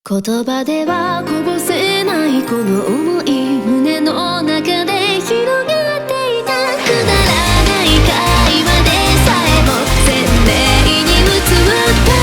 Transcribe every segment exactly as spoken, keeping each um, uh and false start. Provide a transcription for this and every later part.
言葉ではこぼせないこの想い、胸の中で広がっていた。くだらない会話でさえも鮮明に映った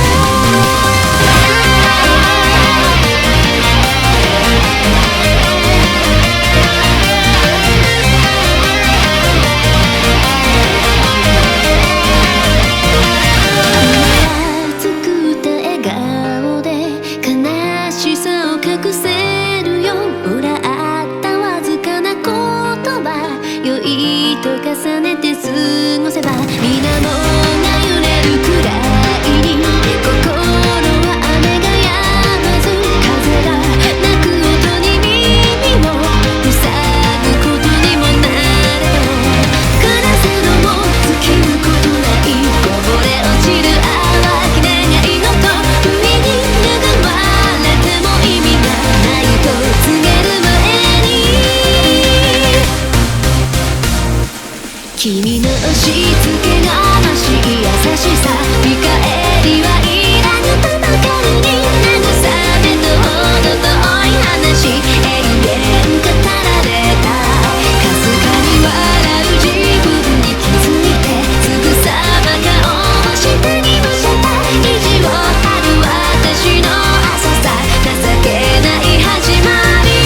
作った笑顔で悲しさを隠せるよ。もらったわずかな言葉、良いと重ねて過ごせば水面が揺れるくらいに心は雨が止まず、風が鳴く音に耳を塞ぐことにもなれど、枯らせども尽きることないこぼれ落ちる淡き願いのと海に恵まれても意味がないと告げる前に、君の押し付けがましい優しさ、見返りはいらぬとばかりに慰めとほど遠い話、永遠語られた。かすかに笑う自分に気づいてすぐさま顔を下に乗せた。意地を張る私の浅さ、情けない始まり。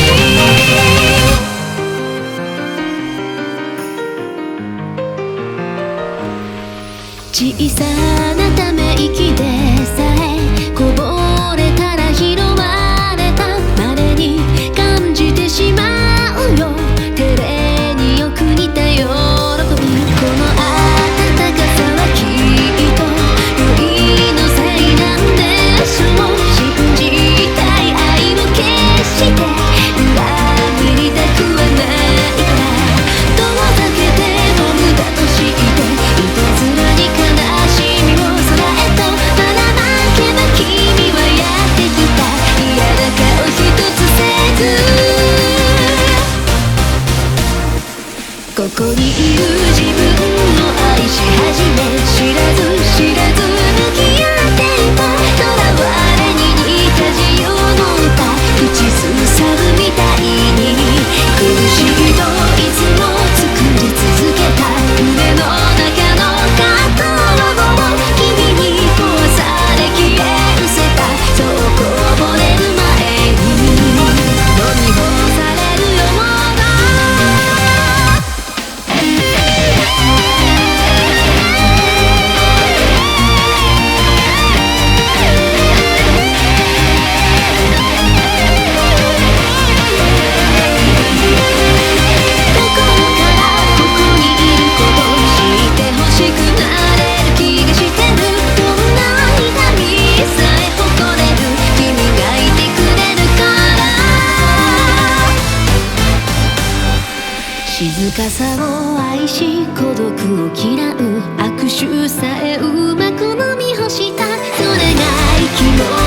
小さなため息でさえこぼれたら拾われた。稀に感じてしまうよ照れによく似た喜び。この温かさはきっと恋のせいなんでしょう。信じたい愛を決して裏切りたくはないから、遠ざけても無駄としていたずらに悲しみを空へとばらまけば、君はやってきた。嫌な顔一つせずここにいる自分を愛し始め、知らず知らず向き合っていた。囚われに似た自由の歌、口ずさぶみたいに苦しいといつも作り続けた。胸の中の葛藤を君に壊され消え失せた。そうこぼれる前に飲み干されるよもの。心からここにいることしてほしくなれる気がしてる。どんな痛みさえ誇れる君がいてくれるから。静かさを愛し孤独を嫌う握手さえうまく飲み干した。それが息の